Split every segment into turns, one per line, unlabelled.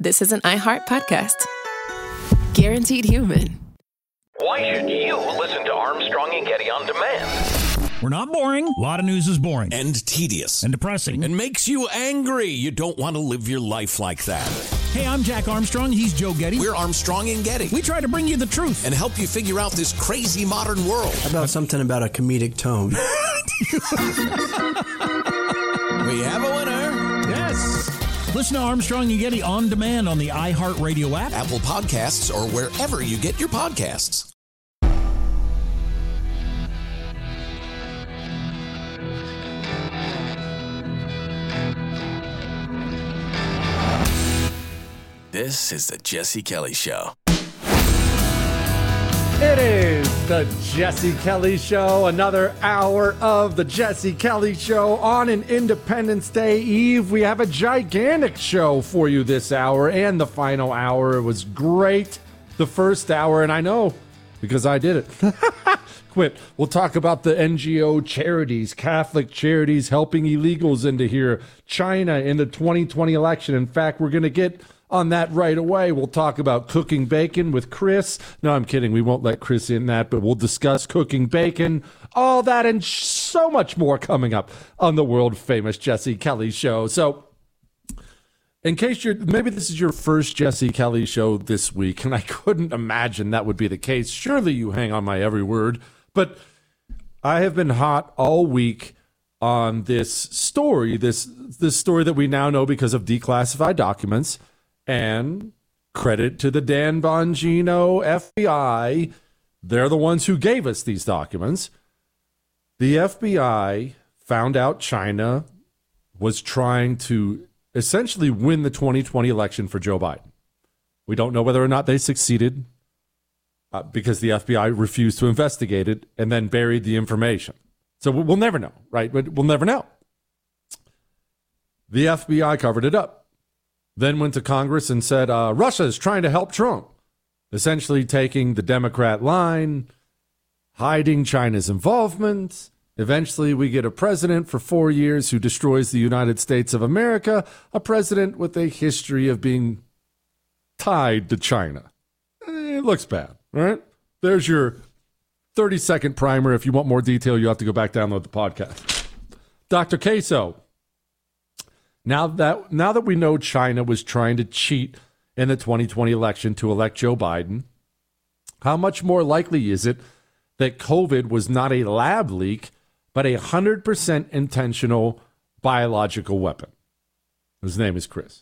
this is an iHeart podcast. Guaranteed human.
Why should you listen to Armstrong and Getty on demand?
We're not boring. A lot of news is boring.
And tedious.
And depressing.
And makes you angry. You don't want to live your life like that.
Hey, I'm Jack Armstrong. He's Joe Getty.
We're Armstrong and Getty.
We try to bring you the truth.
And help you figure out this crazy modern world.
How about something about a comedic tone?
We have a winner.
Yes. Listen to Armstrong and Getty on demand on the iHeartRadio app,
Apple Podcasts, or wherever you get your podcasts. This is the Jesse Kelly Show.
It is the Jesse Kelly Show, another hour of the Jesse Kelly Show on an Independence Day Eve. We have a gigantic show for you this hour and the final hour. It was great, the first hour, and I know because I did it. Quit. We'll talk about the NGO charities, Catholic charities helping illegals into here, China in the 2020 election. In fact, we're going to get on that right away. We'll talk about cooking bacon with Chris. No, I'm kidding. We won't let Chris in that, but we'll discuss cooking bacon, all that, and so much more coming up on the world famous Jesse Kelly Show. So in case maybe this is your first Jesse Kelly Show this week, and I couldn't imagine that would be the case. Surely you hang on my every word, but I have been hot all week on this story, this story that we now know because of declassified documents. And credit to the Dan Bongino FBI. They're the ones who gave us these documents. The FBI found out China was trying to essentially win the 2020 election for Joe Biden. We don't know whether or not they succeeded because the FBI refused to investigate it and then buried the information. So we'll never know, right? We'll never know. The FBI covered it up. Then went to Congress and said, Russia is trying to help Trump, essentially taking the Democrat line, hiding China's involvement. Eventually, we get a president for 4 years who destroys the United States of America, a president with a history of being tied to China. It looks bad, right? There's your 30-second primer. If you want more detail, you have to go back download the podcast. Dr. Queso. Now that we know China was trying to cheat in the 2020 election to elect Joe Biden, how much more likely is it that COVID was not a lab leak, but a 100% intentional biological weapon? His name is Chris.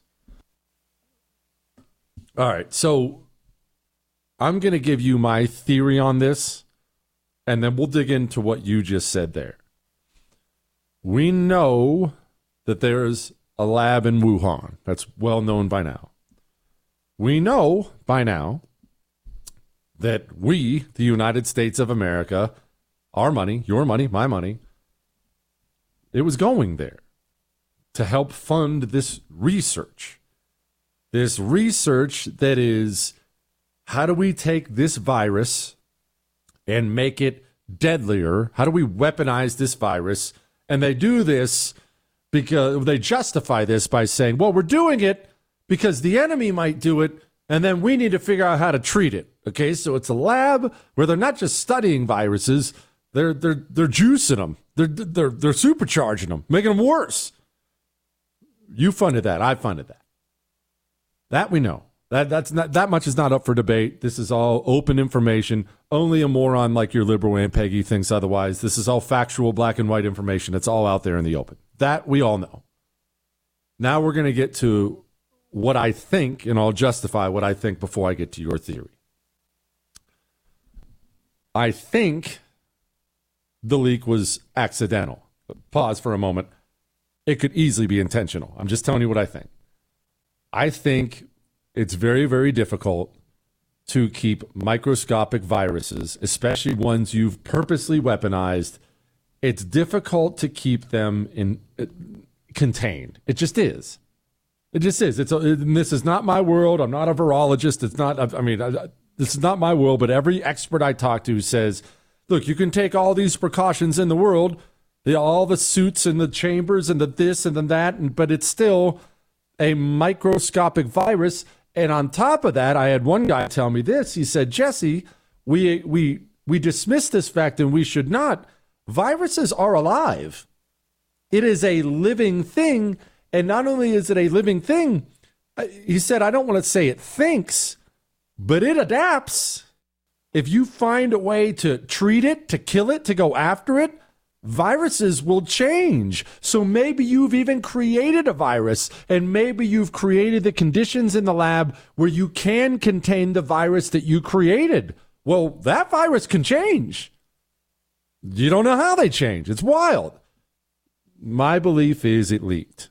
All right, so I'm going to give you my theory on this, and then we'll dig into what you just said there. We know that there's a lab in Wuhan. That's well known by now. We know by now that we, the United States of America, our money, your money, my money, it was going there to help fund this research. This research that is, how do we take this virus and make it deadlier? How do we weaponize this virus? And they do this because they justify this by saying, well, we're doing it because the enemy might do it, and then we need to figure out how to treat it. Okay, so it's a lab where they're not just studying viruses, they're juicing them, they're supercharging them, making them worse. You funded that, I funded that. That we know. That's not that much is not up for debate. This is all open information. Only a moron like your liberal Aunt Peggy thinks otherwise. This is all factual, black and white information. It's all out there in the open. That we all know. Now we're going to get to what I think, and I'll justify what I think before I get to your theory. I think the leak was accidental. Pause for a moment. It could easily be intentional. I'm just telling you what I think. I think it's very, very difficult to keep microscopic viruses, especially ones you've purposely weaponized. It's difficult to keep them contained. It just is. It just is. This is not my world. I'm not a virologist. It's not. This is not my world. But every expert I talk to says, "Look, you can take all these precautions in the world, all the suits and the chambers and the this and the that, but it's still a microscopic virus. And on top of that, I had one guy tell me this. He said, Jesse, we dismiss this fact and we should not. Viruses are alive. It is a living thing. And not only is it a living thing, he said, I don't want to say it thinks, but it adapts. If you find a way to treat it, to kill it, to go after it, viruses will change. So maybe you've even created a virus, and maybe you've created the conditions in the lab where you can contain the virus that you created. Well, that virus can change. You don't know how they change. It's wild. My belief is it leaked.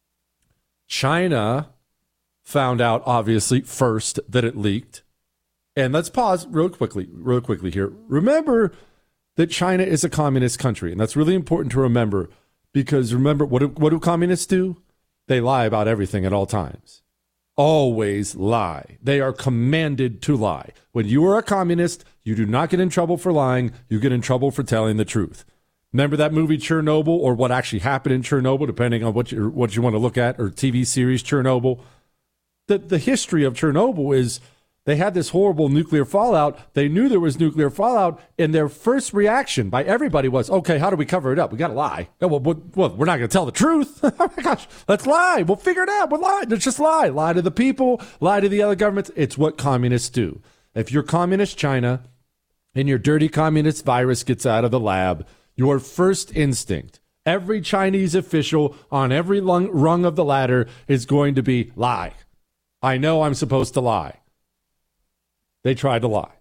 China found out, obviously, first that it leaked. And let's pause real quickly here. Remember that China is a communist country, and that's really important to remember, because remember, what do communists do? They lie about everything at all times. Always lie. They are commanded to lie. When you are a communist, you do not get in trouble for lying. You get in trouble for telling the truth. Remember that movie Chernobyl, or what actually happened in Chernobyl, depending on what you want to look at, or TV series Chernobyl? The history of Chernobyl is they had this horrible nuclear fallout. They knew there was nuclear fallout, and their first reaction by everybody was, okay, how do we cover it up? We got to lie. Oh, well, we're not going to tell the truth. Oh, my gosh, let's lie. We'll figure it out. We'll lie. Let's just lie. Lie to the people, lie to the other governments. It's what communists do. If you're communist China and your dirty communist virus gets out of the lab, your first instinct, every Chinese official on every rung of the ladder is going to be lie. I know I'm supposed to lie. They tried to lie.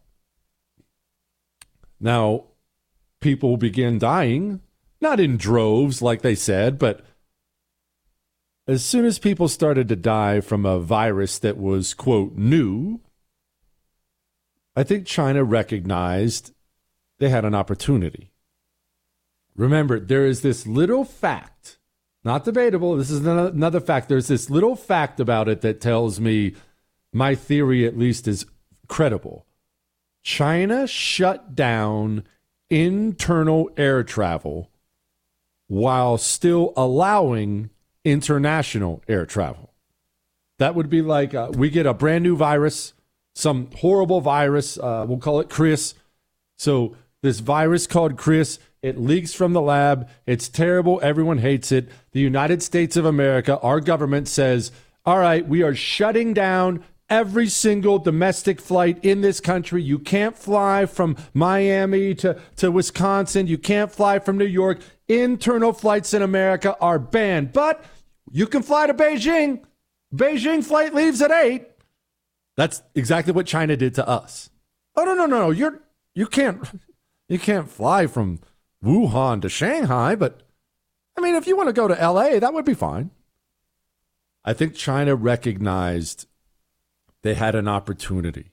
Now, people began dying, not in droves like they said, but as soon as people started to die from a virus that was, quote, new, I think China recognized they had an opportunity. Remember, there is this little fact, not debatable, this is another fact. There's this little fact about it that tells me my theory at least is credible. China shut down internal air travel while still allowing international air travel. That would be like we get a brand new virus, some horrible virus, we'll call it Chris. So this virus called Chris, it leaks from the lab. It's terrible. Everyone hates it. The United States of America, our government says, all right, we are shutting down every single domestic flight in this country. You can't fly from Miami to Wisconsin. You can't fly from New York. Internal flights in America are banned. But you can fly to Beijing. Beijing flight leaves at 8. That's exactly what China did to us. Oh, no. You can't fly from Wuhan to Shanghai. But, I mean, if you want to go to L.A., that would be fine. I think China recognized they had an opportunity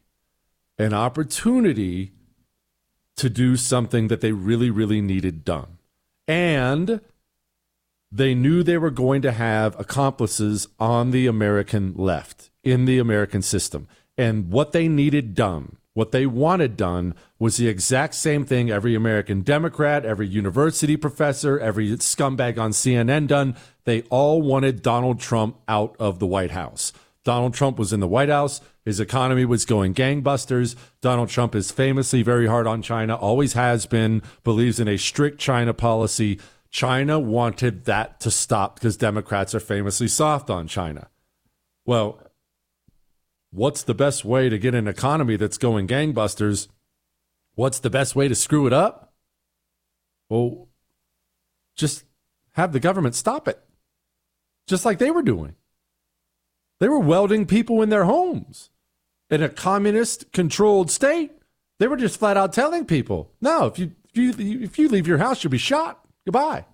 to do something that they really, really needed done. And they knew they were going to have accomplices on the American left, in the American system. And what they needed done, what they wanted done, was the exact same thing every American Democrat, every university professor, every scumbag on CNN done. They all wanted Donald Trump out of the White House. Donald Trump was in the White House. His economy was going gangbusters. Donald Trump is famously very hard on China, always has been, believes in a strict China policy. China wanted that to stop because Democrats are famously soft on China. Well, what's the best way to get an economy that's going gangbusters? What's the best way to screw it up? Well, just have the government stop it, just like they were doing. They were welding people in their homes. In a communist-controlled state, they were just flat out telling people, no, if you leave your house, you'll be shot. Goodbye.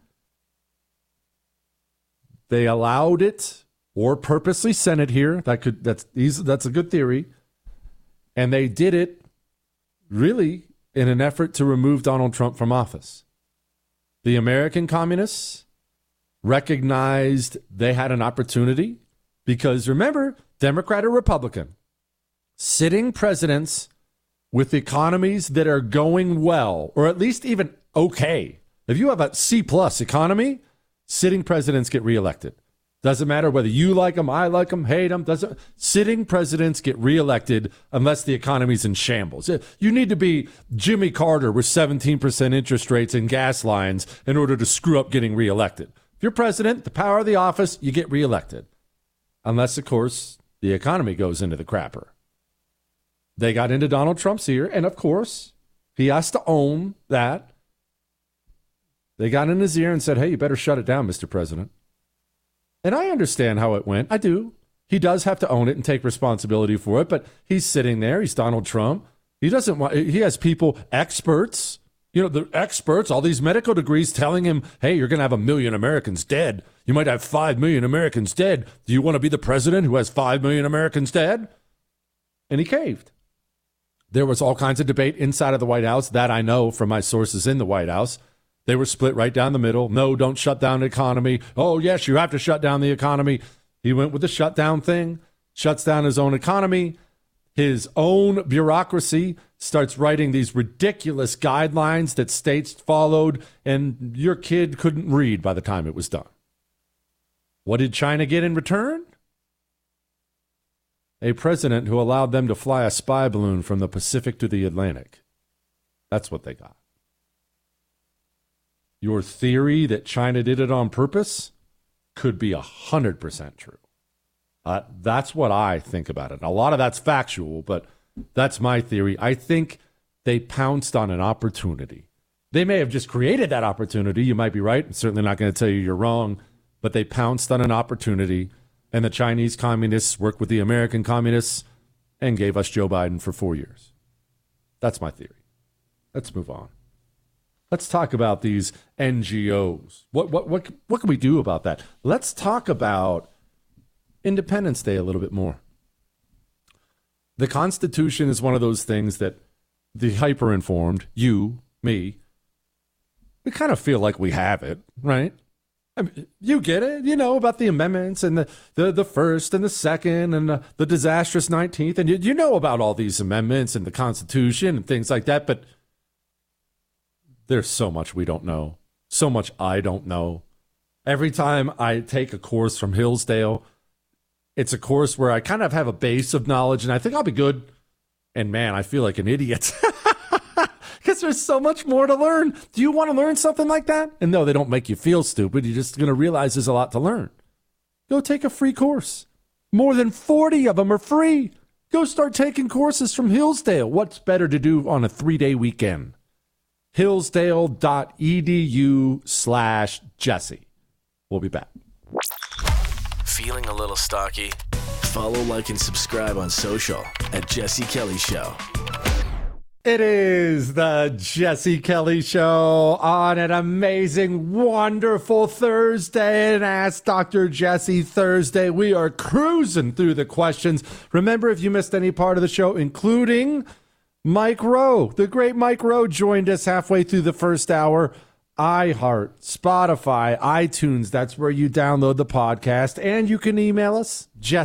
They allowed it or purposely sent it here. That's a good theory. And they did it really in an effort to remove Donald Trump from office. The American communists recognized they had an opportunity because, remember, Democrat or Republican, sitting presidents with economies that are going well, or at least even okay. If you have a C+ economy, sitting presidents get reelected. Doesn't matter whether you like them, I like them, hate them. Sitting presidents get reelected unless the economy's in shambles. You need to be Jimmy Carter with 17% interest rates and gas lines in order to screw up getting reelected. If you're president, the power of the office, you get reelected. Unless, of course, the economy goes into the crapper. They got into Donald Trump's ear, and of course, he has to own that. They got in his ear and said, hey, you better shut it down, Mr. President. And I understand how it went. I do. He does have to own it and take responsibility for it, but he's sitting there. He's Donald Trump. He has people, experts, the experts, all these medical degrees telling him, hey, you're going to have 1 million Americans dead. You might have 5 million Americans dead. Do you want to be the president who has 5 million Americans dead? And he caved. There was all kinds of debate inside of the White House. That I know from my sources in the White House. They were split right down the middle. No, don't shut down the economy. Oh, yes, you have to shut down the economy. He went with the shutdown thing, shuts down his own economy. His own bureaucracy starts writing these ridiculous guidelines that states followed, and your kid couldn't read by the time it was done. What did China get in return? A president who allowed them to fly a spy balloon from the Pacific to the Atlantic. That's what they got. Your theory that China did it on purpose could be 100% true. That's what I think about it. A lot of that's factual, but that's my theory. I think they pounced on an opportunity. They may have just created that opportunity. You might be right. I'm certainly not going to tell you you're wrong, but they pounced on an opportunity, and the Chinese communists worked with the American communists and gave us Joe Biden for 4 years. That's my theory. Let's move on. Let's talk about these NGOs. What can we do about that? Let's talk about Independence Day a little bit more. The Constitution is one of those things that the hyper-informed, you, me, we kind of feel like we have it, right? I mean, you get it, about the amendments and the first and the second and the disastrous 19th. And you know about all these amendments and the Constitution and things like that, but there's so much we don't know, so much I don't know. Every time I take a course from Hillsdale, it's a course where I kind of have a base of knowledge and I think I'll be good. And man, I feel like an idiot because there's so much more to learn. Do you want to learn something like that? And no, they don't make you feel stupid. You're just going to realize there's a lot to learn. Go take a free course. More than 40 of them are free. Go start taking courses from Hillsdale. What's better to do on a 3-day weekend? Hillsdale.edu/Jesse. We'll be back.
Feeling a little stocky? Follow, like, and subscribe on social at Jesse Kelly Show.
It is the Jesse Kelly Show on an amazing, wonderful Thursday, and Ask Dr. Jesse Thursday. We are cruising through the questions. Remember, if you missed any part of the show, including Mike Rowe, the great Mike Rowe joined us halfway through the first hour. iHeart, Spotify, iTunes, that's where you download the podcast. And you can email us,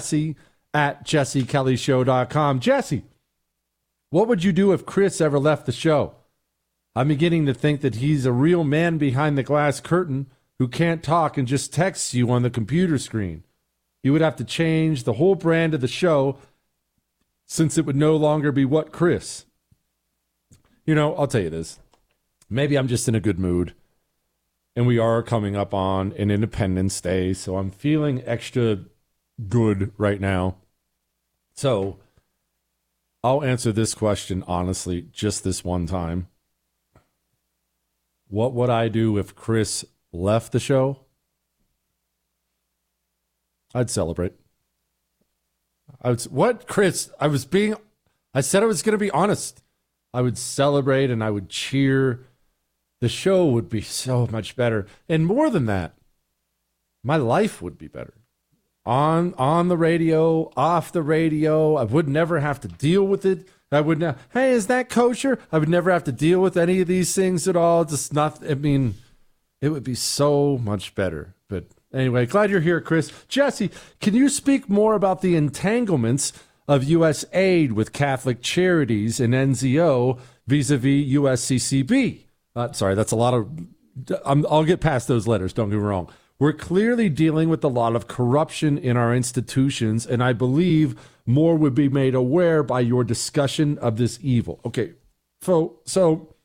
jesse@jessekellyshow.com. Jesse, what would you do if Chris ever left the show? I'm beginning to think that he's a real man behind the glass curtain who can't talk and just texts you on the computer screen. You would have to change the whole brand of the show since it would no longer be What Chris. I'll tell you this. Maybe I'm just in a good mood. And we are coming up on an Independence Day, so I'm feeling extra good right now. So I'll answer this question honestly just this one time. What would I do if Chris left the show? I'd celebrate. Chris? I said I was going to be honest. I would celebrate and I would cheer. The show would be so much better. And more than that, my life would be better. On the radio, off the radio. I would never have to deal with it. I would not, hey, is that kosher? I would never have to deal with any of these things at all. Just not, it would be so much better. But anyway, glad you're here, Chris. Jesse, can you speak more about the entanglements of U.S. aid with Catholic Charities and NZO vis-a-vis USCCB? Sorry, that's a lot of... I'll get past those letters, don't get me wrong. We're clearly dealing with a lot of corruption in our institutions, and I believe more would be made aware by your discussion of this evil. Okay, so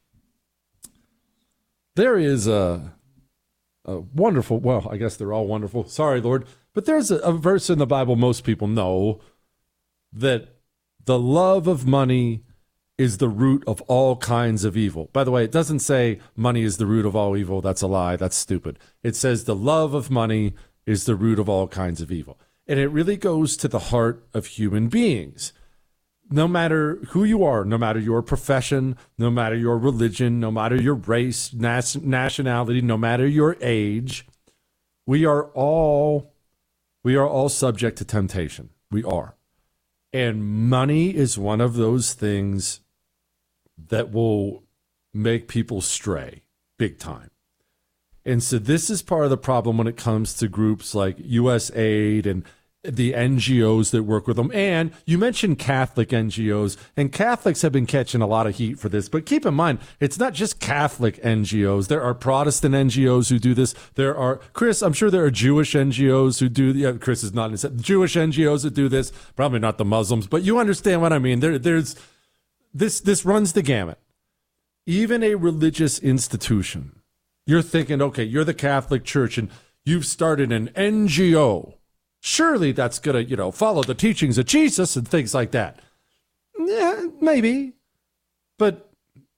there is a wonderful, well, I guess they're all wonderful. Sorry, Lord. But there's a verse in the Bible most people know that the love of money is the root of all kinds of evil. By the way, it doesn't say money is the root of all evil. That's a lie. That's stupid. It says the love of money is the root of all kinds of evil. And it really goes to the heart of human beings. No matter who you are, no matter your profession, no matter your religion, no matter your race, nationality, no matter your age, we are all subject to temptation. We are. And money is one of those things that will make people stray big time. And so this is part of the problem when it comes to groups like USAID and the NGOs that work with them. And you mentioned Catholic NGOs, and Catholics have been catching a lot of heat for this. But keep in mind, it's not just Catholic NGOs. There are Protestant NGOs who do this. There are, Chris, I'm sure there are Jewish NGOs who do, yeah, Chris is not, Jewish NGOs that do this, probably not the Muslims, but you understand what I mean. There's this runs the gamut. Even a religious institution, you're thinking, okay, you're the Catholic Church and you've started an NGO. Surely that's going to, follow the teachings of Jesus and things like that. Yeah, maybe. But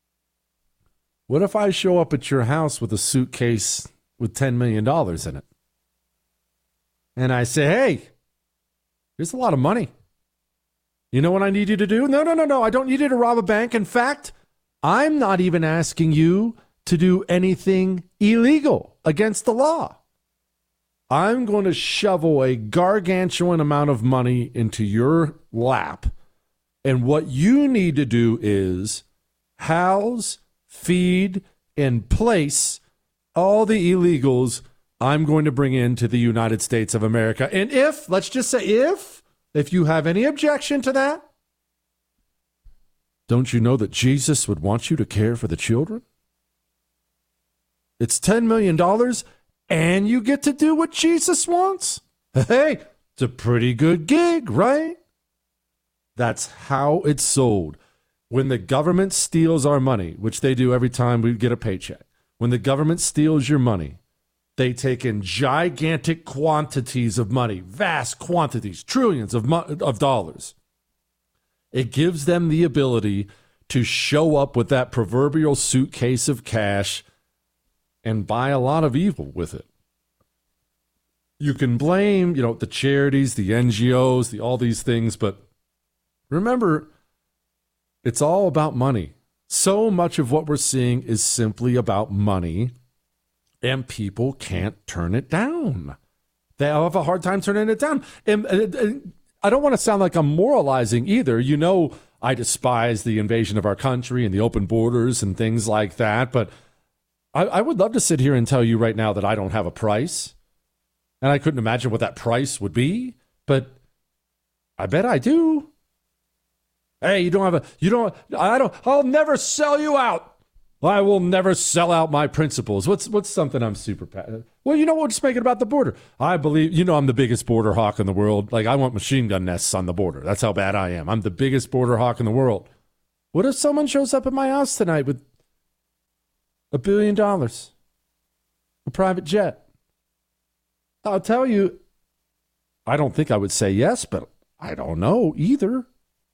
what if I show up at your house with a suitcase with $10 million in it? And I say, hey, here's a lot of money. You know what I need you to do? No. I don't need you to rob a bank. In fact, I'm not even asking you to do anything illegal against the law. I'm going to shovel a gargantuan amount of money into your lap. And what you need to do is house, feed, and place all the illegals I'm going to bring into the United States of America. And let's just say if you have any objection to that, don't you know that Jesus would want you to care for the children? It's $10 million. And you get to do what Jesus wants? Hey, it's a pretty good gig, right? That's how it's sold. When the government steals our money, which they do every time we get a paycheck, when the government steals your money, they take in gigantic quantities of money, vast quantities, trillions of dollars. It gives them the ability to show up with that proverbial suitcase of cash and buy a lot of evil with it. You can blame, the charities, the NGOs, all these things, but remember, it's all about money. So much of what we're seeing is simply about money, and people can't turn it down. They have a hard time turning it down. And I don't want to sound like I'm moralizing either. I despise the invasion of our country and the open borders and things like that, but I would love to sit here and tell you right now that I don't have a price, and I couldn't imagine what that price would be, but I bet I do. Hey, I'll never sell you out. I will never sell out my principles. What's something I'm super passionate? Well, we'll just make it about the border. I believe, I'm the biggest border hawk in the world. Like, I want machine gun nests on the border. That's how bad I am. I'm the biggest border hawk in the world. What if someone shows up at my house tonight with $1 billion, a private jet? I'll tell you, I don't think I would say yes, but I don't know either.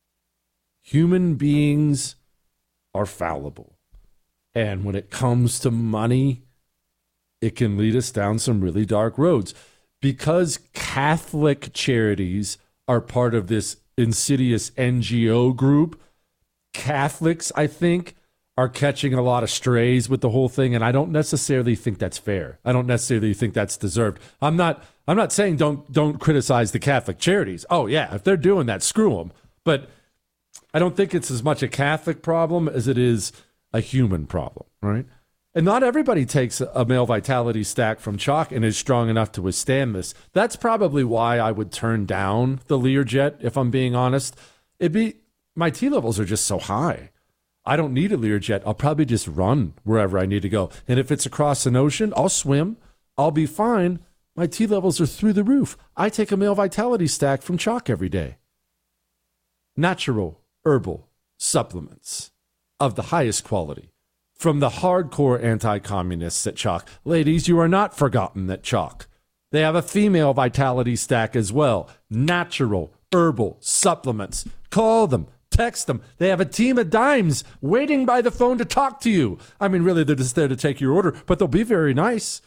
Human beings are fallible. And when it comes to money, it can lead us down some really dark roads. Because Catholic charities are part of this insidious NGO group, Catholics, I think, are catching a lot of strays with the whole thing, and I don't necessarily think that's fair. I don't necessarily think that's deserved. I'm not saying don't criticize the Catholic charities. Oh yeah, if they're doing that, screw them. But I don't think it's as much a Catholic problem as it is a human problem, right? And not everybody takes a male vitality stack from Chalk and is strong enough to withstand this. That's probably why I would turn down the Learjet, if I'm being honest. My T levels are just so high. I don't need a Learjet. I'll probably just run wherever I need to go. And if it's across an ocean, I'll swim. I'll be fine. My T levels are through the roof. I take a male vitality stack from Chalk every day. Natural herbal supplements of the highest quality from the hardcore anti-communists at Chalk. Ladies, you are not forgotten at Chalk. They have a female vitality stack as well. Natural herbal supplements. Call them. Text them. They have a team of dimes waiting by the phone to talk to you. I mean, really, they're just there to take your order, but they'll be very nice.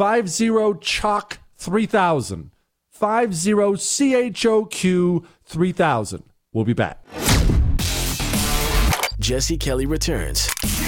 50-CHOQ-3000. 50-CHOQ-3000. We'll be back.
Jesse Kelly returns.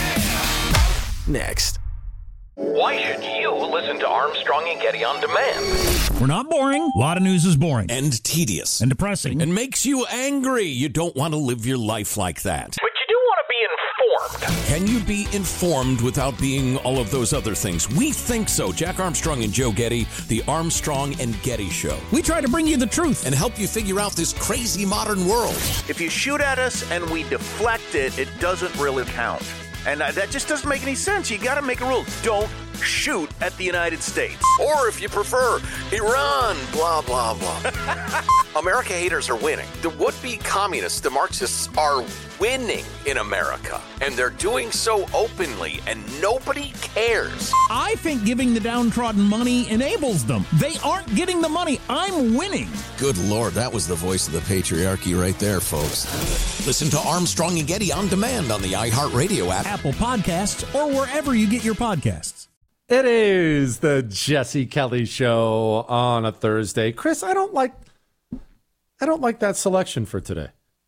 Next.
Why should you listen to Armstrong and Getty on demand?
We're not boring. A lot of news is boring.
And tedious.
And depressing.
And makes you angry. You don't want to live your life like that.
But you do want to be informed.
Can you be informed without being all of those other things? We think so. Jack Armstrong and Joe Getty, the Armstrong and Getty Show.
We try to bring you the truth.
And help you figure out this crazy modern world.
If you shoot at us and we deflect it, it doesn't really count. And that just doesn't make any sense. You got to make a rule. Don't shoot at the United States.
Or if you prefer, Iran, blah, blah, blah. America haters are winning. The would-be communists, the Marxists, are winning in America. And they're doing so openly, and nobody cares.
I think giving the downtrodden money enables them. They aren't getting the money. I'm winning.
Good Lord, that was the voice of the patriarchy right there, folks. Listen to Armstrong and Getty on demand on the iHeartRadio app,
Apple Podcasts, or wherever you get your podcasts.
It is the Jesse Kelly Show on a Thursday. Chris, I don't like that selection for today.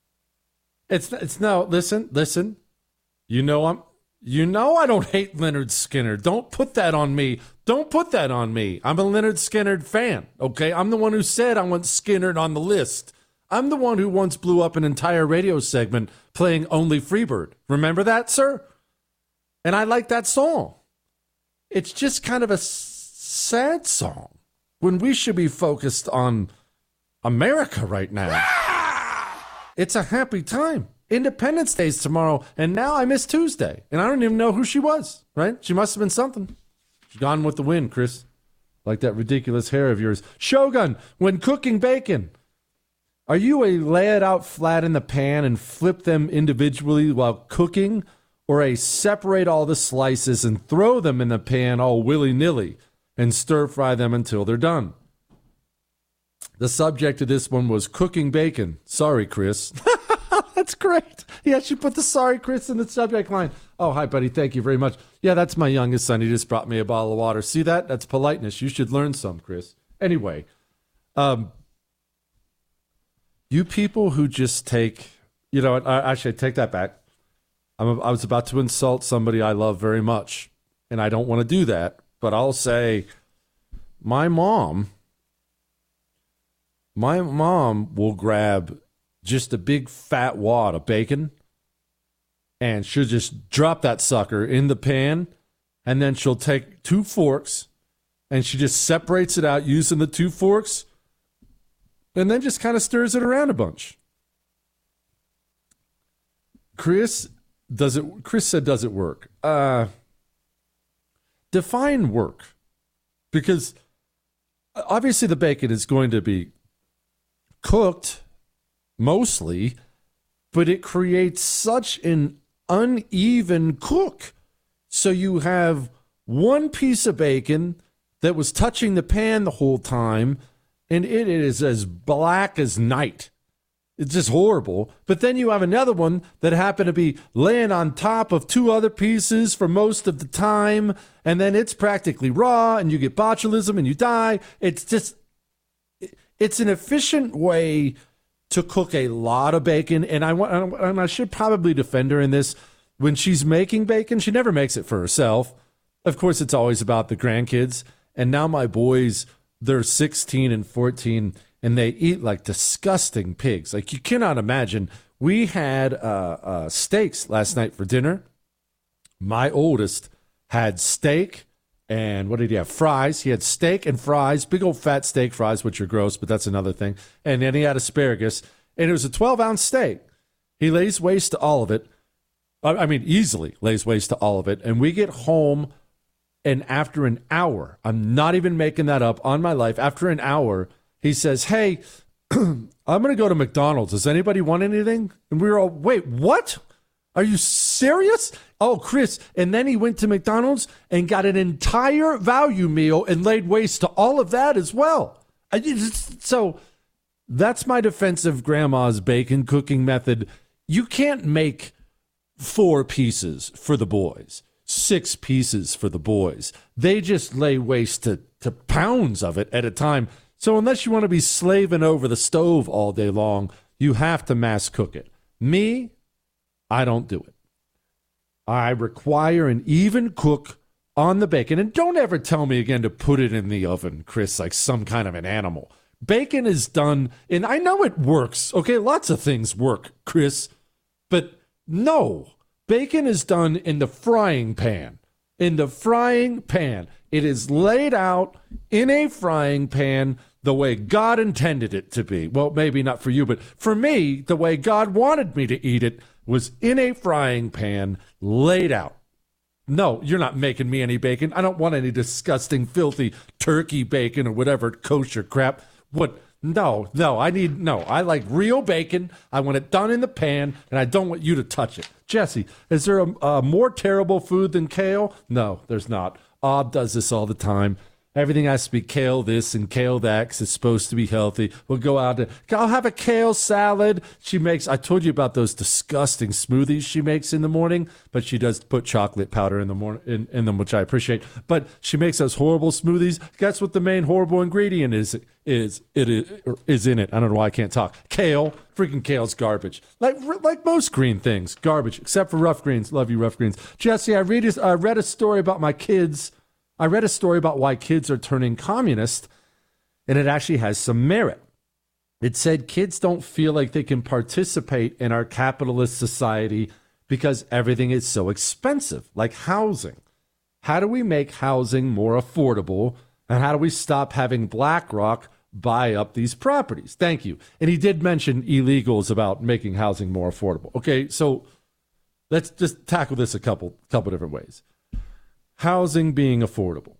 It's no, listen. You know I don't hate Leonard Skinner. Don't put that on me. I'm a Leonard Skinner fan, okay? I'm the one who said I want Skinner on the list. I'm the one who once blew up an entire radio segment playing Only Freebird. Remember that, sir? And I like that song. It's just kind of a sad song when we should be focused on America right now. It's a happy time. Independence Day's tomorrow, and now I miss Tuesday, and I don't even know who she was, right? She must have been something. She's gone with the wind, Chris. Like that ridiculous hair of yours. Shogun, when cooking bacon, are you a lay it out flat in the pan and flip them individually while cooking, or a separate all the slices and throw them in the pan all willy-nilly and stir-fry them until they're done? The subject of this one was cooking bacon. Sorry, Chris. That's great. Yeah, she put the sorry, Chris, in the subject line. Oh, hi, buddy. Thank you very much. Yeah, that's my youngest son. He just brought me a bottle of water. See that? That's politeness. You should learn some, Chris. Anyway, you people who just take, actually, I take that back. I was about to insult somebody I love very much, and I don't want to do that, but I'll say my mom will grab just a big fat wad of bacon, and she'll just drop that sucker in the pan, and then she'll take 2 forks, and she just separates it out using the 2 forks, and then just kind of stirs it around a bunch. Chris said, does it work? Define work. Because obviously the bacon is going to be cooked mostly, but it creates such an uneven cook. So you have one piece of bacon that was touching the pan the whole time, and it is as black as night. It's just horrible. But then you have another one that happened to be laying on top of 2 other pieces for most of the time, and then it's practically raw, and you get botulism and you die. It's an efficient way to cook a lot of bacon, and I should probably defend her in this. When she's making bacon, she never makes it for herself. Of course, it's always about the grandkids, and now my boys, they're 16 and 14, and they eat like disgusting pigs. Like, you cannot imagine. We had steaks last night for dinner. My oldest had steak, and what did he have? Fries. He had steak and fries, big old fat steak fries, which are gross, but that's another thing. And then he had asparagus, and it was a 12-ounce steak. He lays waste to all of it. I mean, easily lays waste to all of it. And we get home, And after an hour, I'm not even making that up on my life, after an hour, he says, hey, I'm going to go to McDonald's. Does anybody want anything? And we were all, wait, what? Are you serious? Oh, Chris. And then he went to McDonald's and got an entire value meal and laid waste to all of that as well. So that's my defense of grandma's bacon cooking method. You can't make 4 pieces for the boys, 6 pieces for the boys. They just lay waste to pounds of it at a time. So unless you want to be slaving over the stove all day long, you have to mass cook it. Me, I don't do it. I require an even cook on the bacon. And don't ever tell me again to put it in the oven, Chris, like some kind of an animal. Bacon is done, and I know it works. Okay, lots of things work, Chris. But no, bacon is done in the frying pan. In the frying pan. It is laid out in a frying pan the way God intended it to be. Well, maybe not for you, but for me, the way God wanted me to eat it was in a frying pan, laid out. No, you're not making me any bacon. I don't want any disgusting, filthy turkey bacon or whatever kosher crap. What? No, I like real bacon. I want it done in the pan, and I don't want you to touch it. Jesse, is there a more terrible food than kale? No, there's not. Ob does this all the time. Everything has to be kale this and kale that 'cause it's supposed to be healthy. We'll go out to, I'll have a kale salad. She makes, I told you about those disgusting smoothies she makes in the morning, but she does put chocolate powder in the morning in them, which I appreciate. But she makes those horrible smoothies. Guess what the main horrible ingredient is in it? I don't know why I can't talk. Kale. Freaking kale's garbage. Like most green things, garbage, except for rough greens. Love you, rough greens. Jesse, I read a story about my kids. I read a story about why kids are turning communist, and it actually has some merit. It said kids don't feel like they can participate in our capitalist society because everything is so expensive, like housing. How do we make housing more affordable, and how do we stop having BlackRock buy up these properties? Thank you. And he did mention illegals about making housing more affordable. Okay, so let's just tackle this a couple different ways. Housing being affordable.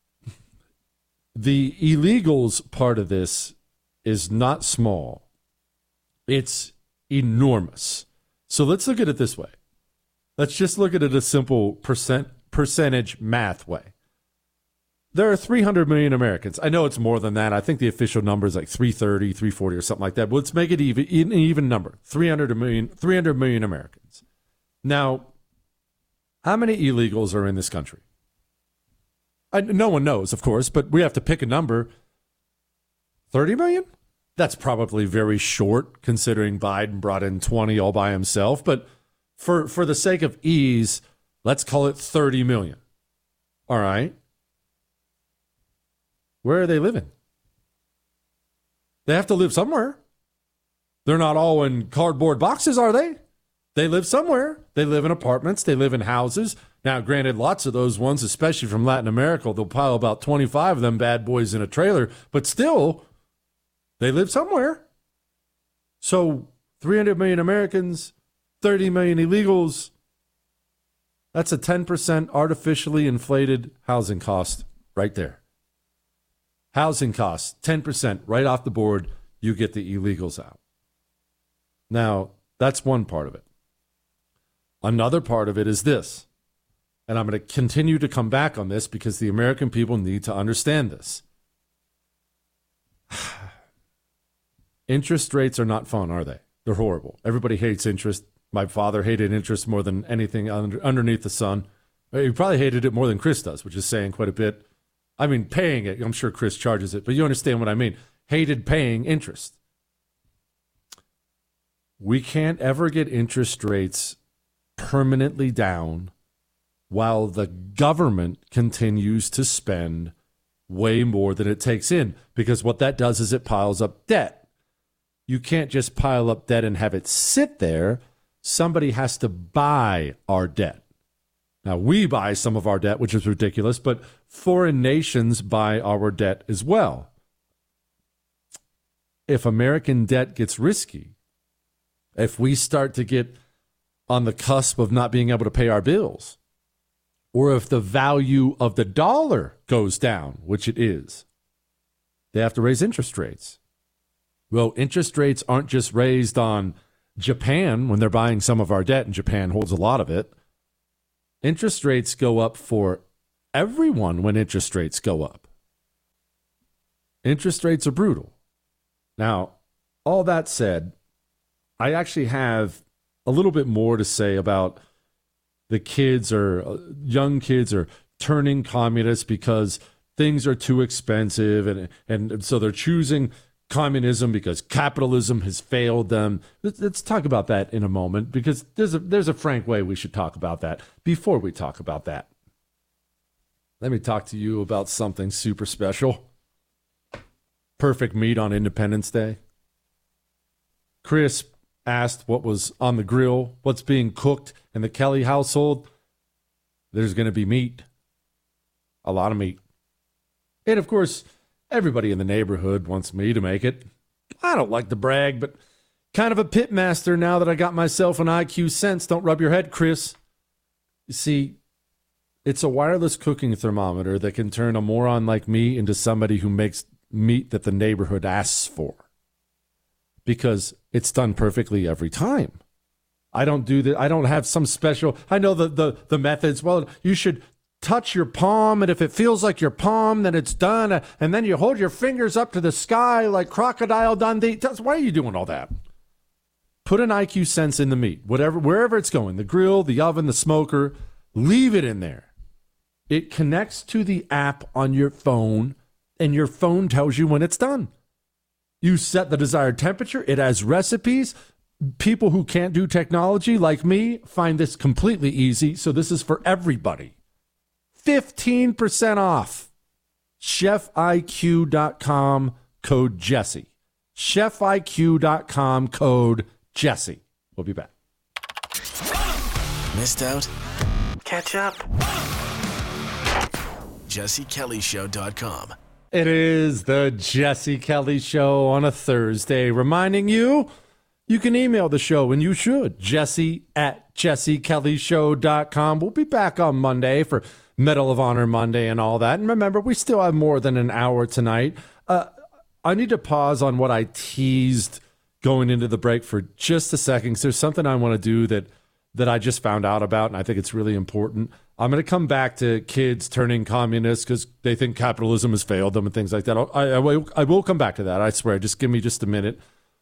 The illegals part of this is not small. It's enormous. So let's look at it this way. Let's just look at it a simple percentage math way. There are 300 million Americans. I know it's more than that. I think the official number is like 330, 340 or something like that. But let's make it an even number. 300 million Americans. Now, how many illegals are in this country? No one knows, of course, but we have to pick a number. 30 million? That's probably very short, considering Biden brought in 20 all by himself. But for the sake of ease, let's call it 30 million. All right. Where are they living? They have to live somewhere. They're not all in cardboard boxes, are they? They live somewhere. They live in apartments. They live in houses. Now, granted, lots of those ones, especially from Latin America, they'll pile about 25 of them bad boys in a trailer. But still, they live somewhere. So 300 million Americans, 30 million illegals. That's a 10% artificially inflated housing cost right there. Housing costs, 10% right off the board. You get the illegals out. Now, that's one part of it. Another part of it is this, and I'm going to continue to come back on this because the American people need to understand this. Interest rates are not fun, are they? They're horrible. Everybody hates interest. My father hated interest more than anything underneath the sun. He probably hated it more than Chris does, which is saying quite a bit. I mean, paying it. I'm sure Chris charges it, but you understand what I mean. Hated paying interest. We can't ever get interest rates permanently down while the government continues to spend way more than it takes in, because what that does is it piles up debt. You can't just pile up debt and have it sit there. Somebody has to buy our debt. Now, we buy some of our debt, which is ridiculous, but foreign nations buy our debt as well. If American debt gets risky, if we start to get on the cusp of not being able to pay our bills, or if the value of the dollar goes down, which it is, they have to raise interest rates. Well, interest rates aren't just raised on Japan when they're buying some of our debt, and Japan holds a lot of it. Interest rates go up for everyone when interest rates go up. Interest rates are brutal. Now, all that said, I actually have a little bit more to say about the kids or young kids are turning communists because things are too expensive, and so they're choosing communism because capitalism has failed them. Let's talk about that in a moment, because there's a frank way we should talk about that. Before we talk about that, let me talk to you about something super special. Perfect meat on Independence Day. Chris asked what was on the grill, what's being cooked in the Kelly household. There's going to be meat. A lot of meat. And of course, everybody in the neighborhood wants me to make it. I don't like to brag, but kind of a pit master now that I got myself an IQ Sense. Don't rub your head, Chris. You see, it's a wireless cooking thermometer that can turn a moron like me into somebody who makes meat that the neighborhood asks for, because it's done perfectly every time. I don't do that. I don't have some special. I know the methods. Well, you should touch your palm, and if it feels like your palm, then it's done. And then you hold your fingers up to the sky like Crocodile Dundee. Why are you doing all that? Put an IQ Sense in the meat, wherever it's going, the grill, the oven, the smoker, leave it in there. It connects to the app on your phone, and your phone tells you when it's done. You set the desired temperature. It has recipes. People who can't do technology like me find this completely easy. So this is for everybody. 15% off. ChefIQ.com code Jesse. ChefIQ.com code Jesse. We'll be back.
Missed out? Catch up. JesseKellyShow.com.
It is the Jesse Kelly Show on a Thursday, reminding you can email the show, and you should. Jesse@JesseKellyShow.com. We'll be back on Monday for Medal of Honor Monday and all that. And remember, we still have more than an hour tonight. I need to pause on what I teased going into the break for just a second, because there's something I want to do that I just found out about, and I think it's really important. I'm going to come back to kids turning communists because they think capitalism has failed them and things like that. I will come back to that, I swear. Just give me just a minute.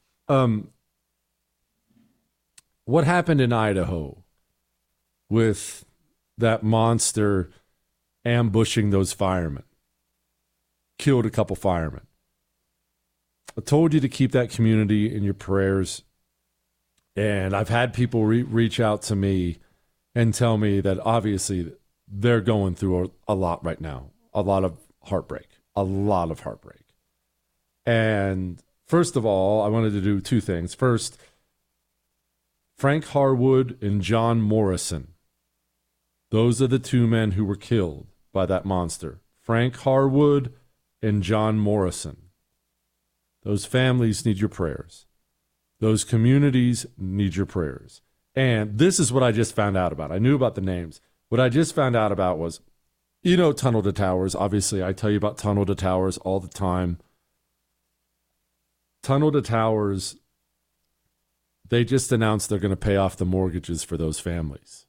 What happened in Idaho with that monster ambushing those firemen? Killed a couple firemen. I told you to keep that community in your prayers. And I've had people reach out to me and tell me that obviously they're going through a lot right now. A lot of heartbreak. And first of all, I wanted to do two things. First, Frank Harwood and John Morrison. Those are the two men who were killed by that monster. Frank Harwood and John Morrison. Those families need your prayers. Those communities need your prayers. And this is what I just found out about. I knew about the names. What I just found out about was, Tunnel to Towers. Obviously, I tell you about Tunnel to Towers all the time. Tunnel to Towers, they just announced they're going to pay off the mortgages for those families.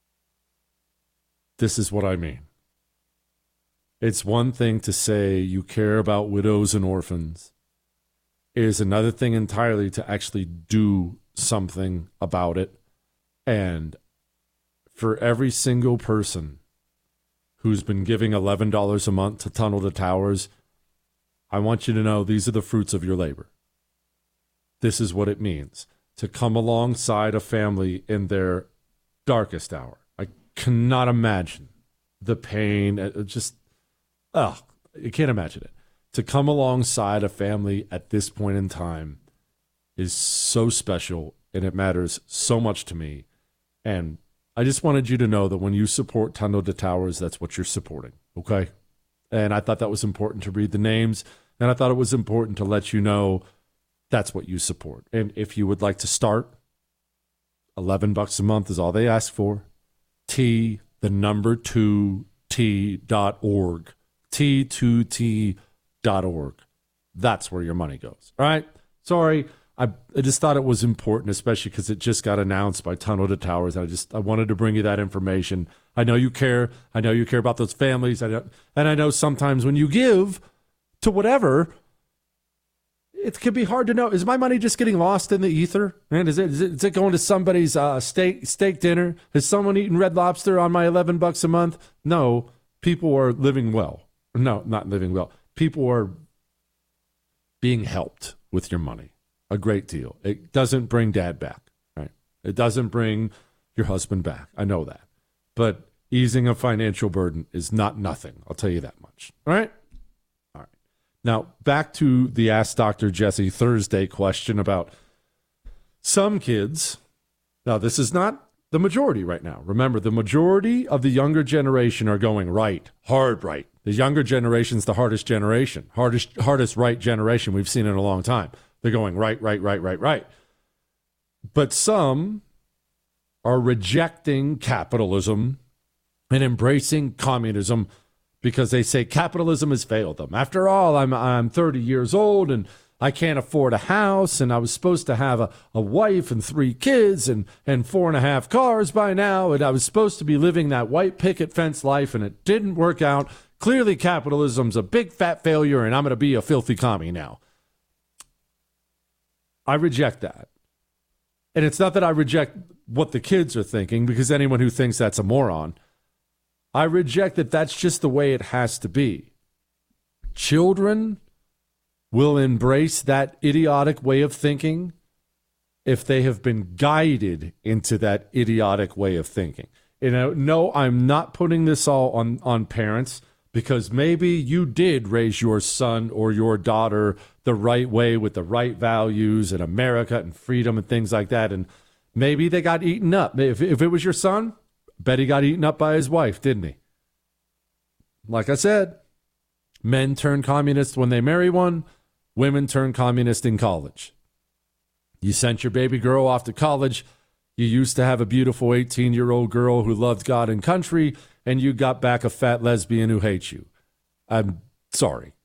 This is what I mean. It's one thing to say you care about widows and orphans. It is another thing entirely to actually do something about it. And for every single person who's been giving $11 a month to Tunnel to Towers, I want you to know these are the fruits of your labor. This is what it means to come alongside a family in their darkest hour. I cannot imagine the pain. You can't imagine it. To come alongside a family at this point in time is so special, and it matters so much to me. And I just wanted you to know that when you support Tunnel to Towers, that's what you're supporting, okay? And I thought that was important to read the names, and I thought it was important to let you know that's what you support. And if you would like to start, $11 a month is all they ask for. Tea, the number 2t.org. T2t.org. That's where your money goes. All right? Sorry. I just thought it was important, especially because it just got announced by Tunnel to Towers. I wanted to bring you that information. I know you care. I know you care about those families. And I know sometimes when you give to whatever, it can be hard to know. Is my money just getting lost in the ether? And is it going to somebody's steak dinner? Is someone eating Red Lobster on my $11 a month? No, people are living well. No, not living well. People are being helped with your money. A great deal. It doesn't bring dad back, right? It doesn't bring your husband back. I know that. But easing a financial burden is not nothing. I'll tell you that much. All right? All right. Now, back to the Ask Dr. Jesse Thursday question about some kids. Now, this is not the majority right now. Remember, the majority of the younger generation are going right, hard right. The younger generation's the hardest generation, hardest right generation we've seen in a long time. They're going right. But some are rejecting capitalism and embracing communism because they say capitalism has failed them. After all, I'm 30 years old and I can't afford a house, and I was supposed to have a wife and 3 kids and 4.5 cars by now, and I was supposed to be living that white picket fence life, and it didn't work out. Clearly, capitalism's a big fat failure, and I'm going to be a filthy commie now. I reject that. And it's not that I reject what the kids are thinking, because anyone who thinks that's a moron. I reject that that's just the way it has to be. Children will embrace that idiotic way of thinking if they have been guided into that idiotic way of thinking. You know, no, I'm not putting this all on parents, because maybe you did raise your son or your daughter the right way with the right values and America and freedom and things like that. And maybe they got eaten up. If it was your son, bet he got eaten up by his wife, didn't he? Like I said, men turn communist when they marry one. Women turn communist in college. You sent your baby girl off to college. You used to have a beautiful 18-year-old girl who loved God and country, and you got back a fat lesbian who hates you. I'm sorry.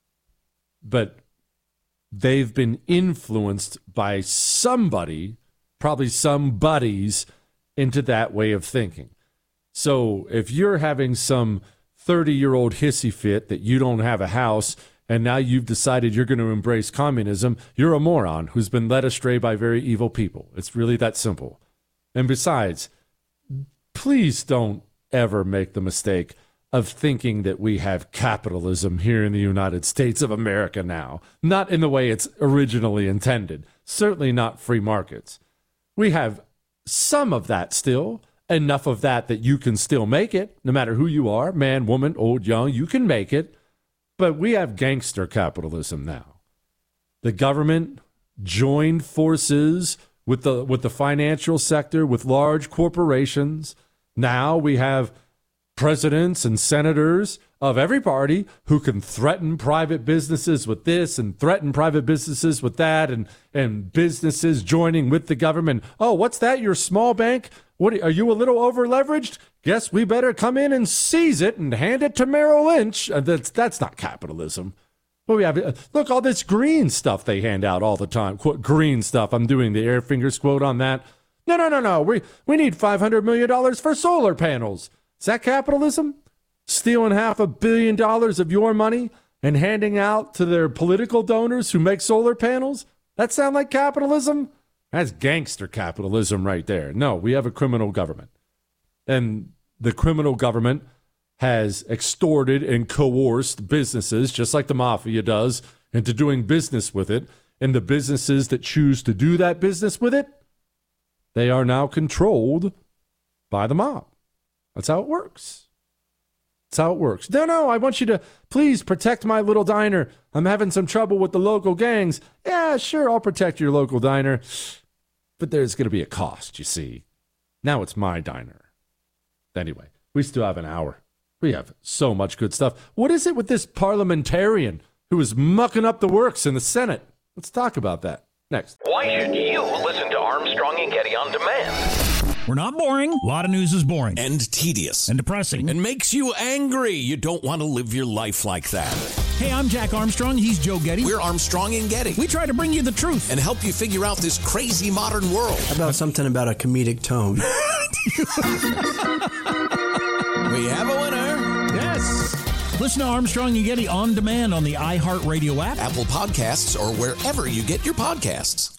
But they've been influenced by somebody, probably some buddies, into that way of thinking. So if you're having some 30-year-old hissy fit that you don't have a house, and now you've decided you're going to embrace communism, you're a moron who's been led astray by very evil people. It's really that simple. And besides, please don't ever make the mistake of thinking that we have capitalism here in the United States of America now. Not in the way it's originally intended. Certainly not free markets. We have some of that still, enough of that you can still make it, no matter who you are, man, woman, old, young, you can make it. But we have gangster capitalism now. The government joined forces with the financial sector, with large corporations. Now we have presidents and senators of every party who can threaten private businesses with this and threaten private businesses with that, and businesses joining with the government. Oh, what's that? Your small bank? What are you, a little over leveraged? Guess we better come in and seize it and hand it to Merrill Lynch. That's not capitalism. Well, we have, look, all this green stuff they hand out all the time. Quote, green stuff. I'm doing the air fingers quote on that. No. We need $500 million for solar panels. Is that capitalism? Stealing $500 million of your money and handing out to their political donors who make solar panels? That sound like capitalism? That's gangster capitalism right there. No, we have a criminal government. And the criminal government has extorted and coerced businesses, just like the mafia does, into doing business with it. And the businesses that choose to do that business with it, they are now controlled by the mob. That's how it works. That's how it works. No, I want you to please protect my little diner. I'm having some trouble with the local gangs. Yeah, sure, I'll protect your local diner. But there's going to be a cost, you see. Now it's my diner. Anyway, we still have an hour. We have so much good stuff. What is it with this parliamentarian who is mucking up the works in the Senate? Let's talk about that next.
Why should you listen to Armstrong and Getty on Demand?
We're not boring. A lot of news is boring.
And tedious.
And depressing.
And makes you angry. You don't want to live your life like that.
Hey, I'm Jack Armstrong. He's Joe Getty.
We're Armstrong and Getty.
We try to bring you the truth.
And help you figure out this crazy modern world.
How about something about a comedic tone?
We have a winner.
Yes. Listen to Armstrong and Getty on demand on the iHeartRadio app,
Apple Podcasts, or wherever you get your podcasts.